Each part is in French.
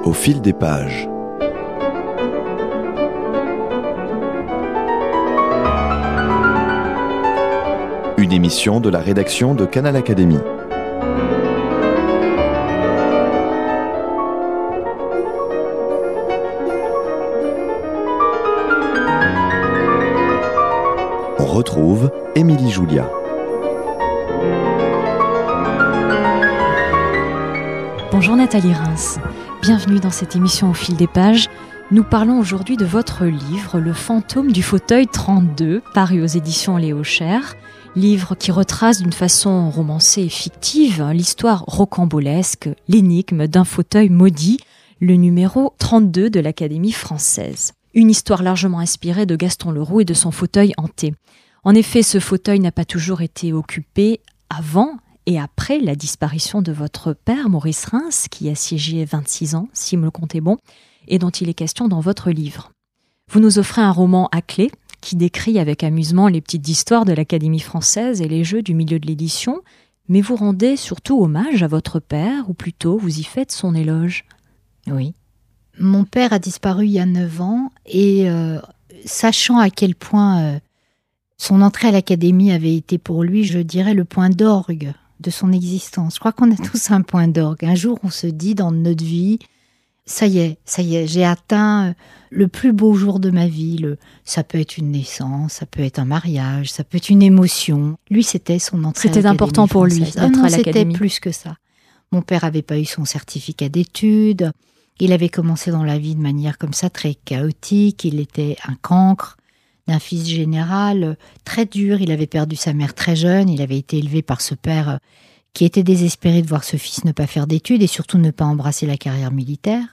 Au fil des pages. Une émission de la rédaction de Canal Académie. On retrouve Émilie Julia. Bonjour Nathalie Reims, bienvenue dans cette émission Au fil des pages. Nous parlons aujourd'hui de votre livre, Le fantôme du fauteuil 32, paru aux éditions Léo Cher. Livre qui retrace d'une façon romancée et fictive l'histoire rocambolesque, l'énigme d'un fauteuil maudit, le numéro 32 de l'Académie française. Une histoire largement inspirée de Gaston Leroux et de son fauteuil hanté. En effet, ce fauteuil n'a pas toujours été occupé avant et après la disparition de votre père, Maurice Reims, qui a siégé 26 ans, si me le comptez bon, et dont il est question dans votre livre. Vous nous offrez un roman à clé, qui décrit avec amusement les petites histoires de l'Académie française et les jeux du milieu de l'édition, mais vous rendez surtout hommage à votre père, ou plutôt vous y faites son éloge. Oui. Mon père a disparu il y a 9 ans, et sachant à quel point son entrée à l'Académie avait été pour lui, je dirais, le point d'orgue de son existence. Je crois qu'on a tous un point d'orgue. Un jour, on se dit dans notre vie, ça y est, j'ai atteint le plus beau jour de ma vie. Ça peut être une naissance, ça peut être un mariage, ça peut être une émotion. Lui, c'était son entrée à l'Académie. C'était important pour lui d'être à l'Académie. C'était plus que ça. Mon père n'avait pas eu son certificat d'études. Il avait commencé dans la vie de manière comme ça, très chaotique. Il était un cancre d'un fils général, très dur. Il avait perdu sa mère très jeune. Il avait été élevé par ce père qui était désespéré de voir ce fils ne pas faire d'études et surtout ne pas embrasser la carrière militaire.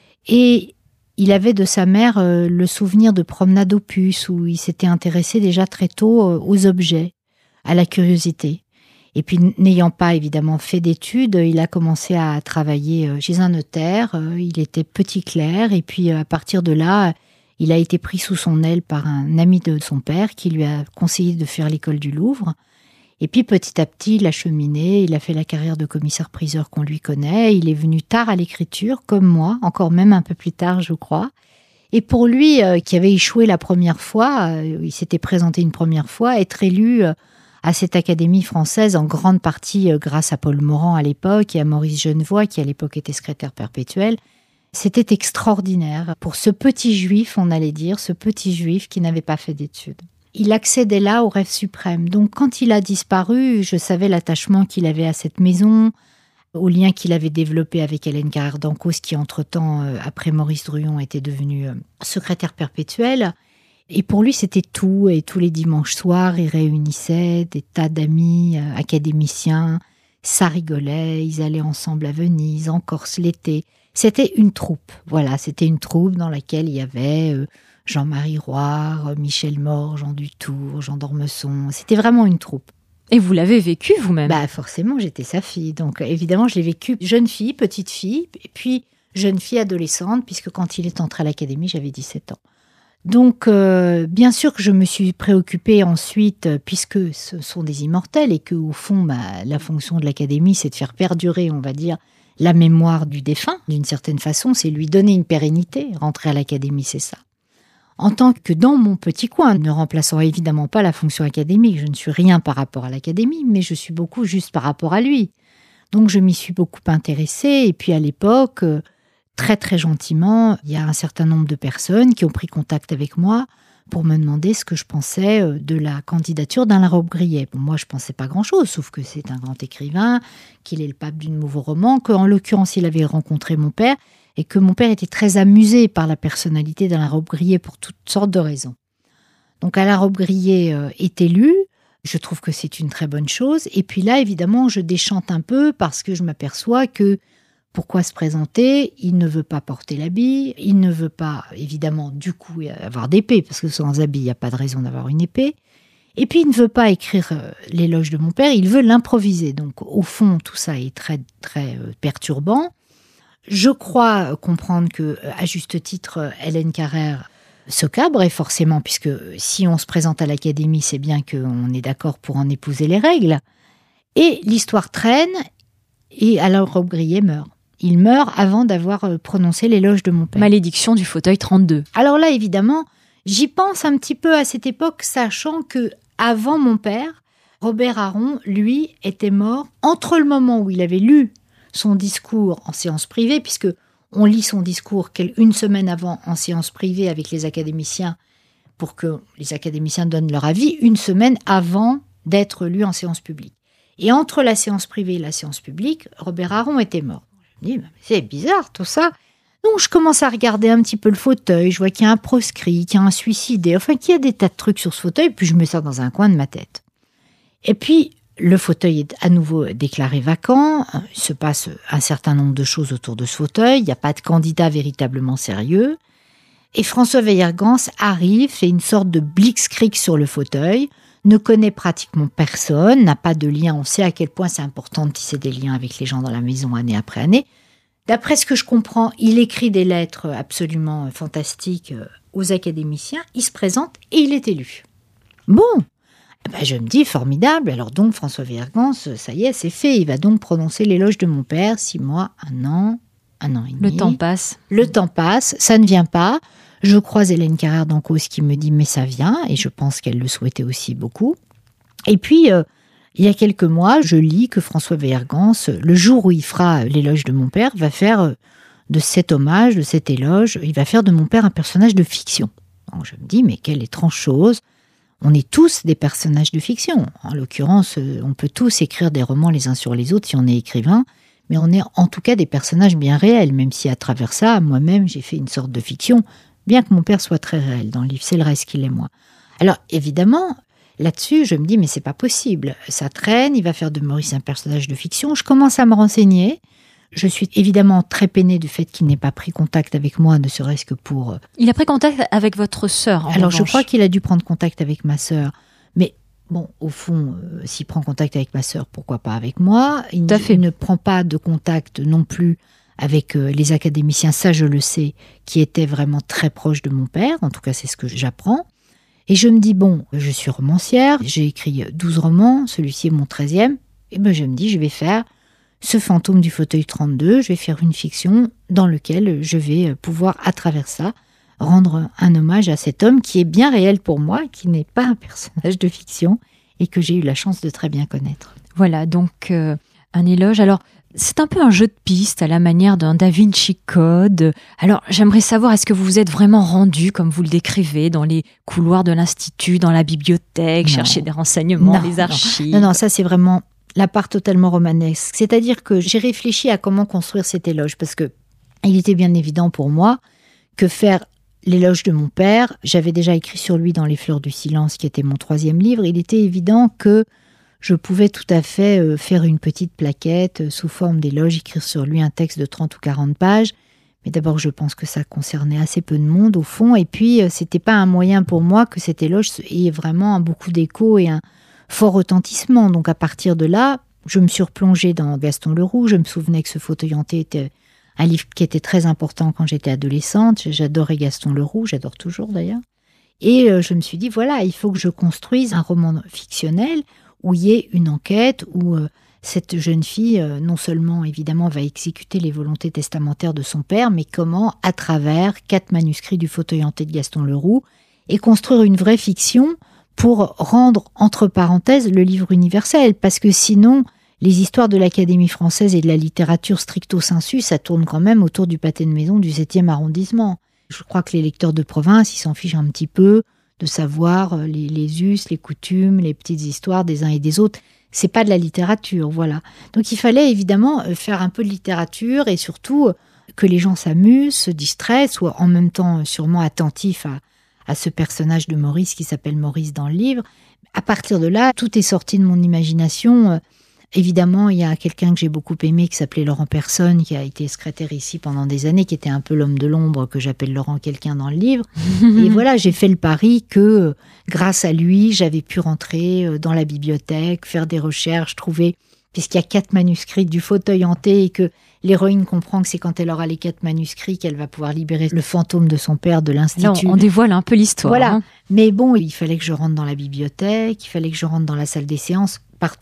Et il avait de sa mère le souvenir de promenades aux puces où il s'était intéressé déjà très tôt aux objets, à la curiosité. Et puis, n'ayant pas évidemment fait d'études, il a commencé à travailler chez un notaire. Il était petit clerc et puis à partir de là, il a été pris sous son aile par un ami de son père qui lui a conseillé de faire l'école du Louvre. Et puis petit à petit, il a cheminé, il a fait la carrière de commissaire-priseur qu'on lui connaît. Il est venu tard à l'écriture, comme moi, encore même un peu plus tard, je crois. Et pour lui, qui avait échoué la première fois, il s'était présenté une première fois, être élu à cette Académie française, en grande partie grâce à Paul Morand à l'époque et à Maurice Genevoix, qui à l'époque était secrétaire perpétuel, c'était extraordinaire. Pour ce petit juif, on allait dire, ce petit juif qui n'avait pas fait d'études. Il accédait là au rêve suprême. Donc quand il a disparu, je savais l'attachement qu'il avait à cette maison, au lien qu'il avait développé avec Hélène Carrère d'Ancos, qui entre-temps, après Maurice Druon, était devenue secrétaire perpétuelle. Et pour lui, c'était tout. Et tous les dimanches soirs, il réunissait des tas d'amis académiciens. Ça rigolait, ils allaient ensemble à Venise, en Corse l'été. C'était une troupe. Voilà, c'était une troupe dans laquelle il y avait Jean-Marie Roire, Michel Mort, Jean Dutour, Jean d'Ormesson. C'était vraiment une troupe. Et vous l'avez vécu vous-même ? Forcément, j'étais sa fille. Donc évidemment, je l'ai vécu jeune fille, petite fille, et puis jeune fille adolescente, puisque quand il est entré à l'Académie, j'avais 17 ans. Donc bien sûr que je me suis préoccupée ensuite, puisque ce sont des immortels, et que au fond, la fonction de l'Académie, c'est de faire perdurer, on va dire, la mémoire du défunt, d'une certaine façon, c'est lui donner une pérennité. Rentrer à l'Académie, c'est ça. En tant que dans mon petit coin, ne remplaçant évidemment pas la fonction académique, je ne suis rien par rapport à l'Académie, mais je suis beaucoup juste par rapport à lui. Donc je m'y suis beaucoup intéressée, et puis à l'époque, très très gentiment, il y a un certain nombre de personnes qui ont pris contact avec moi pour me demander ce que je pensais de la candidature d'Alain Robbe-Grillet. Bon, moi, je ne pensais pas grand-chose, sauf que c'est un grand écrivain, qu'il est le pape du nouveau roman, qu'en l'occurrence, il avait rencontré mon père, et que mon père était très amusé par la personnalité d'Alain Robbe-Grillet pour toutes sortes de raisons. Donc Alain Robbe-Grillet est élu, je trouve que c'est une très bonne chose, et puis là, évidemment, je déchante un peu parce que je m'aperçois que pourquoi se présenter ? Il ne veut pas porter l'habit, il ne veut pas, évidemment, du coup, avoir d'épée, parce que sans habit, il n'y a pas de raison d'avoir une épée. Et puis, il ne veut pas écrire l'éloge de mon père, il veut l'improviser. Donc, au fond, tout ça est très, très perturbant. Je crois comprendre que, à juste titre, Hélène Carrère se cabre, et forcément, puisque si on se présente à l'Académie, c'est bien qu'on est d'accord pour en épouser les règles. Et l'histoire traîne, et Alain Robbe-Grillet meurt. il meurt avant d'avoir prononcé l'éloge de mon père. Malédiction du fauteuil 32. Alors là, évidemment, j'y pense un petit peu à cette époque, sachant que avant mon père, Robert Aron, lui, était mort entre le moment où il avait lu son discours en séance privée, puisque on lit son discours une semaine avant en séance privée avec les académiciens, pour que les académiciens donnent leur avis, une semaine avant d'être lu en séance publique. Et entre la séance privée et la séance publique, Robert Aron était mort. Je me dis, c'est bizarre tout ça. Donc je commence à regarder un petit peu le fauteuil, je vois qu'il y a un proscrit, qu'il y a un suicidé, enfin qu'il y a des tas de trucs sur ce fauteuil, puis je mets ça dans un coin de ma tête. Et puis, le fauteuil est à nouveau déclaré vacant, il se passe un certain nombre de choses autour de ce fauteuil, il n'y a pas de candidat véritablement sérieux, et François Weiergans arrive, fait une sorte de blitzkrieg sur le fauteuil, ne connaît pratiquement personne, n'a pas de lien, on sait à quel point c'est important de tisser des liens avec les gens dans la maison année après année. D'après ce que je comprends, il écrit des lettres absolument fantastiques aux académiciens, il se présente et il est élu. Bon, je me dis, formidable, alors donc François Weiergans, ça y est, c'est fait, il va donc prononcer l'éloge de mon père, 6 mois, 1 an et demi. Le temps passe. Le temps passe, ça ne vient pas. Je croise Hélène Carrère d'Encausse qui me dit, mais ça vient, et je pense qu'elle le souhaitait aussi beaucoup. Et puis, il y a quelques mois, je lis que François Weiergans, le jour où il fera l'éloge de mon père, va faire de cet hommage, de cet éloge, il va faire de mon père un personnage de fiction. Donc je me dis, mais quelle étrange chose. On est tous des personnages de fiction. En l'occurrence, on peut tous écrire des romans les uns sur les autres si on est écrivain, mais on est en tout cas des personnages bien réels, même si à travers ça, moi-même, j'ai fait une sorte de fiction, bien que mon père soit très réel dans le livre, c'est le reste qu'il est moi. Alors évidemment, là-dessus, je me dis, mais c'est pas possible. Ça traîne, il va faire de Maurice un personnage de fiction. Je commence à me renseigner. Je suis évidemment très peinée du fait qu'il n'ait pas pris contact avec moi, ne serait-ce que pour... Il a pris contact avec votre sœur, Alors, je crois qu'il a dû prendre contact avec ma sœur. Mais bon, au fond, s'il prend contact avec ma sœur, pourquoi pas avec moi ? Il ne prend pas de contact non plus avec les académiciens, ça je le sais, qui étaient vraiment très proches de mon père. En tout cas, c'est ce que j'apprends. Et je me dis, bon, je suis romancière, j'ai écrit 12 romans, celui-ci est mon 13e. Et je me dis, je vais faire ce fantôme du fauteuil 32, je vais faire une fiction dans laquelle je vais pouvoir, à travers ça, rendre un hommage à cet homme qui est bien réel pour moi, qui n'est pas un personnage de fiction et que j'ai eu la chance de très bien connaître. Voilà, donc un éloge. Alors, c'est un peu un jeu de pistes à la manière d'un Da Vinci Code. Alors, j'aimerais savoir, est-ce que vous vous êtes vraiment rendu, comme vous le décrivez, dans les couloirs de l'Institut, dans la bibliothèque, chercher des renseignements, les archives ? Non, ça c'est vraiment la part totalement romanesque. C'est-à-dire que j'ai réfléchi à comment construire cet éloge, parce que il était bien évident pour moi que faire l'éloge de mon père, j'avais déjà écrit sur lui dans Les Fleurs du Silence, qui était mon 3e livre, il était évident que je pouvais tout à fait faire une petite plaquette sous forme d'éloge, écrire sur lui un texte de 30 ou 40 pages. Mais d'abord, je pense que ça concernait assez peu de monde au fond. Et puis, c'était pas un moyen pour moi que cet éloge ait vraiment beaucoup d'écho et un fort retentissement. Donc, à partir de là, je me suis replongée dans Gaston Leroux. Je me souvenais que Ce fauteuil hanté était un livre qui était très important quand j'étais adolescente. J'adorais Gaston Leroux, j'adore toujours d'ailleurs. Et je me suis dit, voilà, il faut que je construise un roman fictionnel où il y ait une enquête, où cette jeune fille, non seulement évidemment va exécuter les volontés testamentaires de son père, mais comment, à travers 4 manuscrits du fauteuil hanté de Gaston Leroux, et construire une vraie fiction pour rendre, entre parenthèses, le livre universel. Parce que sinon, les histoires de l'Académie française et de la littérature stricto sensu, ça tourne quand même autour du pâté de maison du 7e arrondissement. Je crois que les lecteurs de province, ils s'en fichent un petit peu de savoir les us, les coutumes, les petites histoires des uns et des autres. C'est pas de la littérature, voilà. Donc il fallait évidemment faire un peu de littérature et surtout que les gens s'amusent, se distraient, soient en même temps sûrement attentifs à ce personnage de Maurice qui s'appelle Maurice dans le livre. À partir de là, tout est sorti de mon imagination. Évidemment, il y a quelqu'un que j'ai beaucoup aimé qui s'appelait Laurent Personne, qui a été secrétaire ici pendant des années, qui était un peu l'homme de l'ombre que j'appelle Laurent quelqu'un dans le livre. Et voilà, j'ai fait le pari que grâce à lui, j'avais pu rentrer dans la bibliothèque, faire des recherches, trouver, puisqu'il y a 4 manuscrits du fauteuil hanté et que l'héroïne comprend que c'est quand elle aura les 4 manuscrits qu'elle va pouvoir libérer le fantôme de son père de l'Institut. Là, on dévoile un peu l'histoire. Voilà. Hein. Mais bon, il fallait que je rentre dans la bibliothèque, il fallait que je rentre dans la salle des séances, partout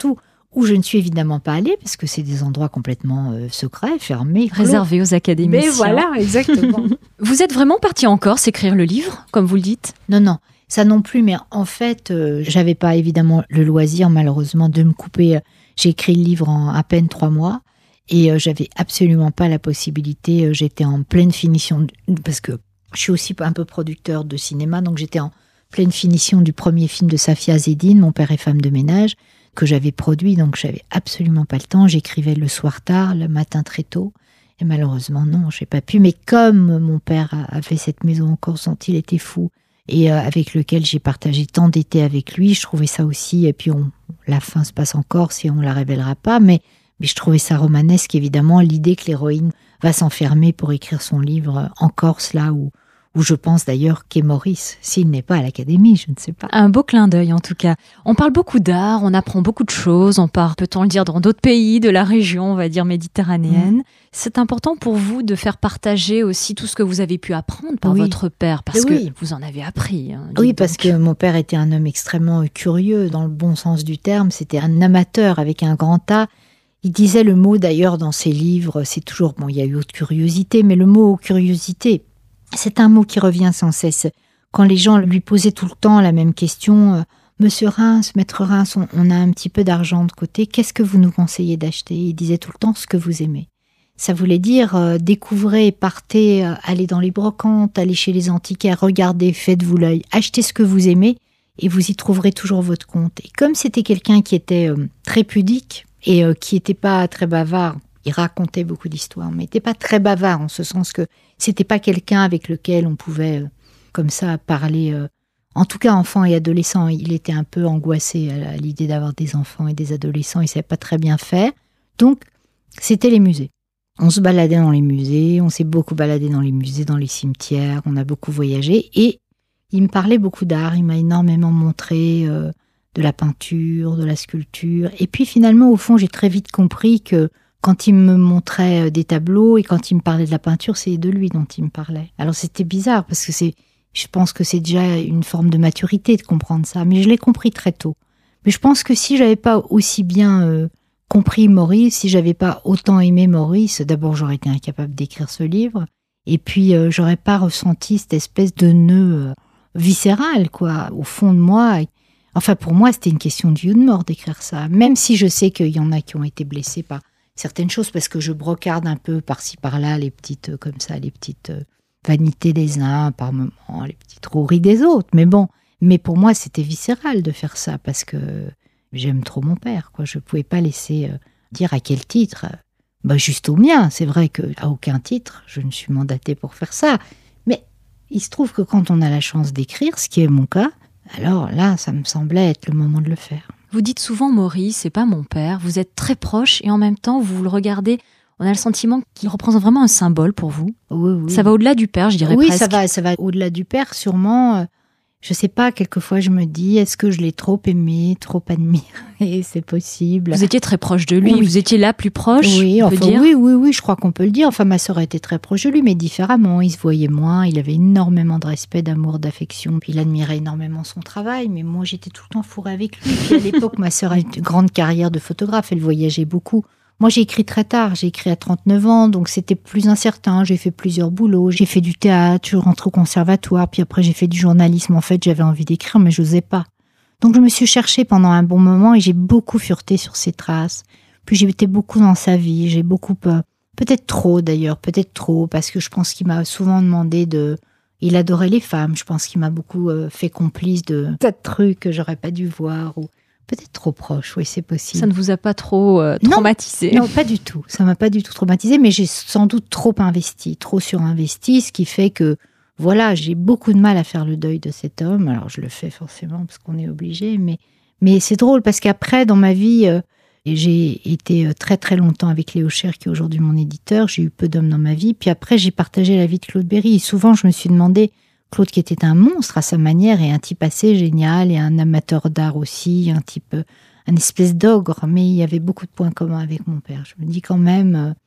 où je ne suis évidemment pas allée, parce que c'est des endroits complètement secrets, fermés, clos. Réservés aux académiciens. Mais voilà, exactement. Vous êtes vraiment parti en Corse écrire le livre, comme vous le dites ? Non, ça non plus, mais en fait, j'avais pas évidemment le loisir, malheureusement, de me couper. J'ai écrit le livre en à peine 3 mois, et j'avais absolument pas la possibilité, j'étais en pleine finition, parce que je suis aussi un peu producteur de cinéma, donc j'étais en pleine finition du premier film de Safia Zedine, Mon père et femme de ménage, que j'avais produit, donc j'avais absolument pas le temps. J'écrivais le soir tard, le matin très tôt, et malheureusement non, j'ai pas pu. Mais comme mon père a fait cette maison en Corse dont il était fou, et avec lequel j'ai partagé tant d'étés avec lui, je trouvais ça aussi, et puis la fin se passe en Corse et on la révélera pas, mais je trouvais ça romanesque, évidemment, l'idée que l'héroïne va s'enfermer pour écrire son livre en Corse, là où je pense d'ailleurs qu'est Maurice, s'il n'est pas à l'Académie, je ne sais pas. Un beau clin d'œil en tout cas. On parle beaucoup d'art, on apprend beaucoup de choses, on part, peut-on le dire, dans d'autres pays de la région, on va dire méditerranéenne. C'est important pour vous de faire partager aussi tout ce que vous avez pu apprendre par votre père, parce que vous en avez appris. Oui, parce que mon père était un homme extrêmement curieux, dans le bon sens du terme. C'était un amateur avec un grand A. Il disait le mot d'ailleurs dans ses livres, c'est toujours, il y a eu autre curiosité, mais le mot curiosité, c'est un mot qui revient sans cesse. Quand les gens lui posaient tout le temps la même question, Monsieur Reims, Maître Reims, on a un petit peu d'argent de côté, qu'est-ce que vous nous conseillez d'acheter ? Il disait tout le temps ce que vous aimez. Ça voulait dire découvrez, partez, allez dans les brocantes, allez chez les antiquaires, regardez, faites-vous l'œil, achetez ce que vous aimez et vous y trouverez toujours votre compte. Et comme c'était quelqu'un qui était très pudique et qui n'était pas très bavard, il racontait beaucoup d'histoires, mais n'était pas très bavard en ce sens que c'était pas quelqu'un avec lequel on pouvait comme ça parler. En tout cas, enfant et adolescent, il était un peu angoissé à l'idée d'avoir des enfants et des adolescents. Il savait pas très bien faire. Donc, c'était les musées. On se baladait dans les musées, on s'est beaucoup baladé dans les musées, dans les cimetières, on a beaucoup voyagé et il me parlait beaucoup d'art. Il m'a énormément montré de la peinture, de la sculpture. Et puis finalement, au fond, j'ai très vite compris que quand il me montrait des tableaux et quand il me parlait de la peinture, c'est de lui dont il me parlait. Alors c'était bizarre parce que je pense que c'est déjà une forme de maturité de comprendre ça, mais je l'ai compris très tôt. Mais je pense que si j'avais pas aussi bien compris Maurice, si j'avais pas autant aimé Maurice, d'abord j'aurais été incapable d'écrire ce livre, et puis j'aurais pas ressenti cette espèce de nœud viscéral, quoi, au fond de moi. Enfin, pour moi, c'était une question de vie ou de mort d'écrire ça, même si je sais qu'il y en a qui ont été blessés par certaines choses, parce que je brocarde un peu par-ci par-là les petites vanités des uns par moments, les petites roueries des autres. Mais pour moi, c'était viscéral de faire ça, parce que j'aime trop mon père, quoi. Je ne pouvais pas laisser dire à quel titre. Juste au mien. C'est vrai qu'à aucun titre, je ne suis mandatée pour faire ça. Mais il se trouve que quand on a la chance d'écrire, ce qui est mon cas, alors là, ça me semblait être le moment de le faire. Vous dites souvent Maurice, c'est pas mon père. Vous êtes très proche et en même temps, vous le regardez. On a le sentiment qu'il représente vraiment un symbole pour vous. Oui. Ça va au-delà du père, je dirais presque. Oui, ça va au-delà du père, sûrement. Je sais pas, quelquefois je me dis, est-ce que je l'ai trop aimé, trop admiré ? C'est possible. Vous étiez très proche de lui, vous étiez là plus proche, oui, on peut dire. Oui, je crois qu'on peut le dire. Enfin, ma sœur était très proche de lui, mais différemment. Il se voyait moins, il avait énormément de respect, d'amour, d'affection. Puis il admirait énormément son travail, mais moi j'étais tout le temps fourrée avec lui. Puis à l'époque, ma sœur a une grande carrière de photographe, elle voyageait beaucoup. Moi, j'ai écrit très tard, j'ai écrit à 39 ans, donc c'était plus incertain. J'ai fait plusieurs boulots, j'ai fait du théâtre, je rentre au conservatoire, puis après j'ai fait du journalisme. En fait, j'avais envie d'écrire, mais je n'osais pas. Donc je me suis cherchée pendant un bon moment et j'ai beaucoup fureté sur ses traces. Puis j'ai été beaucoup dans sa vie, j'ai beaucoup... peut-être trop d'ailleurs, parce que je pense qu'il m'a souvent demandé de... Il adorait les femmes, je pense qu'il m'a beaucoup fait complice de tas de trucs que j'aurais pas dû voir ou... Peut-être trop proche, oui, c'est possible. Ça ne vous a pas trop traumatisé ? Non, pas du tout. Ça m'a pas du tout traumatisé, mais j'ai sans doute trop investi, trop surinvesti, ce qui fait que, voilà, j'ai beaucoup de mal à faire le deuil de cet homme. Alors, je le fais forcément parce qu'on est obligé, mais c'est drôle parce qu'après, dans ma vie, j'ai été très très longtemps avec Léo Cher, qui est aujourd'hui mon éditeur. J'ai eu peu d'hommes dans ma vie. Puis après, j'ai partagé la vie de Claude Berry. Et souvent, je me suis demandé... Claude qui était un monstre à sa manière et un type assez génial et un amateur d'art aussi, un espèce d'ogre, mais il y avait beaucoup de points communs avec mon père. Je me dis quand même,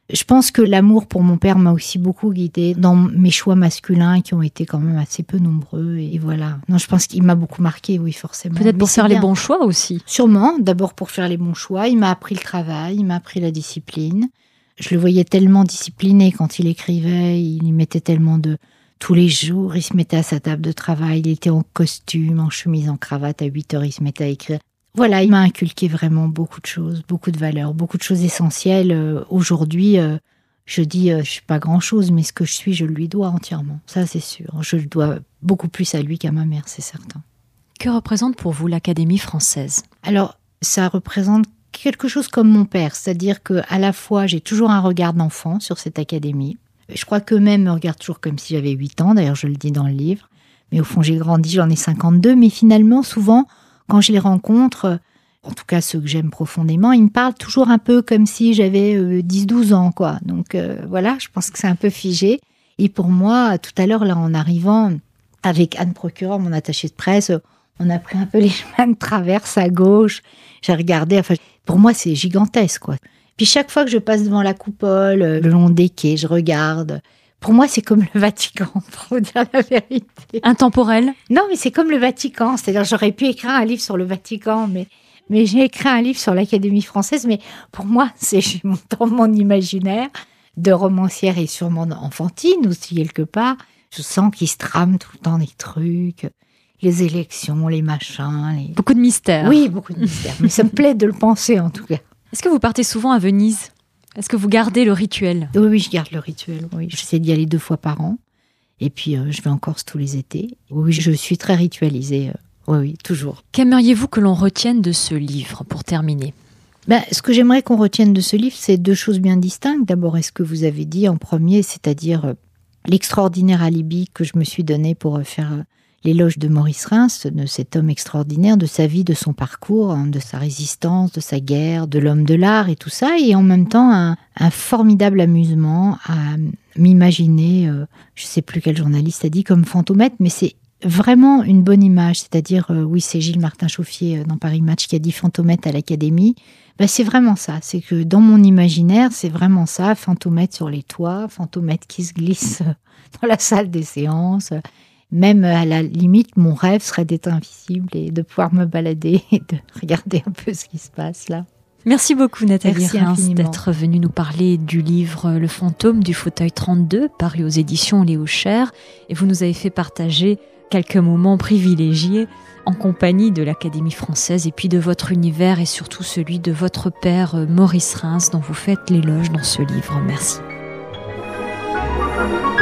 Je pense que l'amour pour mon père m'a aussi beaucoup guidée dans mes choix masculins qui ont été quand même assez peu nombreux. Et voilà. Non, je pense qu'il m'a beaucoup marqué, oui, forcément. Peut-être pour faire les bons choix aussi. Sûrement. D'abord pour faire les bons choix. Il m'a appris le travail, il m'a appris la discipline. Je le voyais tellement discipliné quand il écrivait. Il y mettait tellement de... Tous les jours, il se mettait à sa table de travail. Il était en costume, en chemise, en cravate. À 8h, il se mettait à écrire. Voilà, il m'a inculqué vraiment beaucoup de choses, beaucoup de valeurs, beaucoup de choses essentielles. Aujourd'hui, je dis, je suis pas grand-chose, mais ce que je suis, je le lui dois entièrement. Ça, c'est sûr. Je le dois beaucoup plus à lui qu'à ma mère, c'est certain. Que représente pour vous l'Académie française ? Alors, ça représente quelque chose comme mon père, c'est-à-dire qu'à la fois, j'ai toujours un regard d'enfant sur cette académie. Je crois qu'eux-mêmes me regardent toujours comme si j'avais 8 ans, d'ailleurs, je le dis dans le livre. Mais au fond, j'ai grandi, j'en ai 52, mais finalement, souvent... Quand je les rencontre, en tout cas ceux que j'aime profondément, ils me parlent toujours un peu comme si j'avais 10-12 ans, quoi. Donc voilà, je pense que c'est un peu figé. Et pour moi, tout à l'heure, là, en arrivant, avec Anne Procureur, mon attachée de presse, on a pris un peu les chemins de traverse à gauche. J'ai regardé, enfin, pour moi, c'est gigantesque, quoi. Puis chaque fois que je passe devant la coupole, le long des quais, je regarde... Pour moi, c'est comme le Vatican, pour vous dire la vérité. Intemporel ? Non, mais c'est comme le Vatican. C'est-à-dire, j'aurais pu écrire un livre sur le Vatican, mais j'ai écrit un livre sur l'Académie française. Mais pour moi, c'est dans mon imaginaire de romancière et sûrement enfantine aussi, quelque part. Je sens qu'il se trame tout le temps des trucs, les élections, les machins. Beaucoup de mystères. Oui, beaucoup de mystères. Mais ça me plaît de le penser, en tout cas. Est-ce que vous partez souvent à Venise ? Est-ce que vous gardez le rituel ? Oui, je garde le rituel. Oui. J'essaie d'y aller 2 fois par an. Et puis, je vais en Corse tous les étés. Oui, je suis très ritualisée. Oui, toujours. Qu'aimeriez-vous que l'on retienne de ce livre, pour terminer ? Ce que j'aimerais qu'on retienne de ce livre, c'est 2 choses bien distinctes. D'abord, est-ce que vous avez dit en premier, c'est-à-dire l'extraordinaire alibi que je me suis donné pour faire l'éloge de Maurice Reims, de cet homme extraordinaire, de sa vie, de son parcours, de sa résistance, de sa guerre, de l'homme de l'art et tout ça, et en même temps un formidable amusement à m'imaginer, je ne sais plus quel journaliste a dit, comme Fantomètre, mais c'est vraiment une bonne image, c'est-à-dire, oui, c'est Gilles Martin-Chauffier dans Paris Match qui a dit Fantomètre à l'Académie. C'est vraiment ça, c'est que dans mon imaginaire, c'est vraiment ça, Fantomètre sur les toits, Fantomètre qui se glisse dans la salle des séances. Même à la limite, mon rêve serait d'être invisible et de pouvoir me balader et de regarder un peu ce qui se passe là. Merci beaucoup Nathalie Reims infiniment. D'être venue nous parler du livre Le fantôme du fauteuil 32, paru aux éditions Léo Cher. Et vous nous avez fait partager quelques moments privilégiés en compagnie de l'Académie française et puis de votre univers et surtout celui de votre père Maurice Reims dont vous faites l'éloge dans ce livre. Merci.